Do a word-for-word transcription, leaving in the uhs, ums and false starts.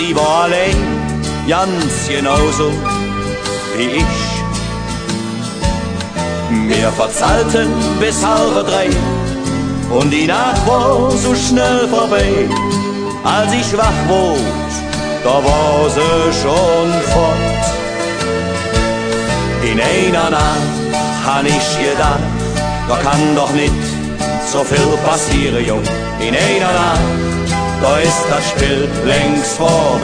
sie war allein, ganz genauso wie ich. Wir verzahlten bis halb drei und die Nacht war so schnell vorbei. Als ich wach wurde, da war sie schon fort. In einer Nacht han ich gedacht, da kann doch nicht so viel passieren, Jung. In einer Nacht, da ist das Spiel längst vorbei.